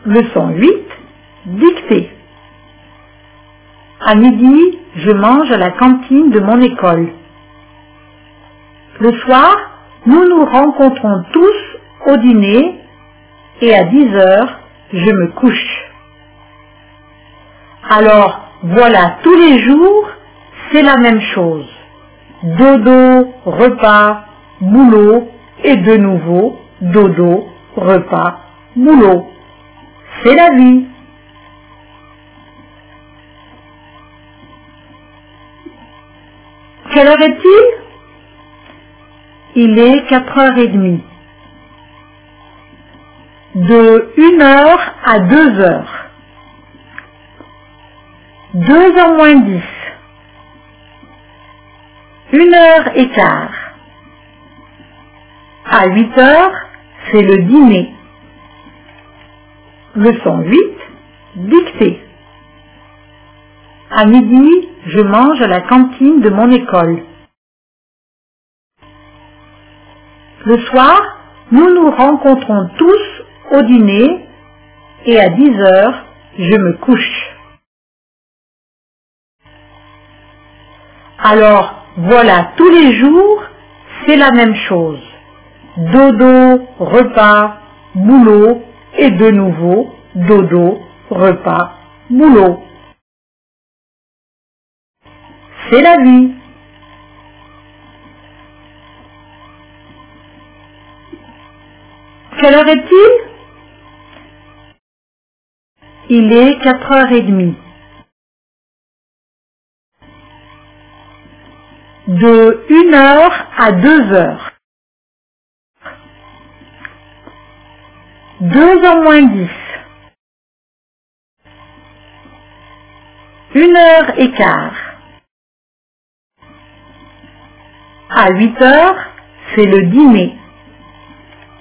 Leçon 8. Dictée. À midi, je mange à la cantine de mon école. Le soir, nous nous rencontrons tous au dîner et à 10 heures, je me couche. Alors, voilà, tous les jours, c'est la même chose. Dodo, repas, boulot et de nouveau, dodo, repas, boulot. C'est la vie. Quelle heure est-il? Il est 4h30. De 1h à 2h. 2h moins 10. 1h15. À 8h, c'est le dîner. Leçon 8. Dictée. À midi, je mange à la cantine de mon école. Le soir, nous nous rencontrons tous au dîner et à 10 heures, je me couche. Alors, voilà, tous les jours, c'est la même chose. Dodo, repas, boulot et de nouveau, dodo, repas, boulot. C'est la vie. Quelle heure est-il? Il est 4h30. De 1h à 2h. 2h moins 10. 1h15. À 8h, c'est le dîner.